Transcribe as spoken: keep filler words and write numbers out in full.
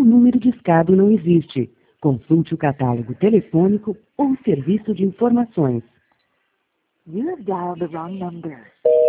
O número discado não existe. Consulte o catálogo telefônico ou serviço de informações. You have dialed the wrong number.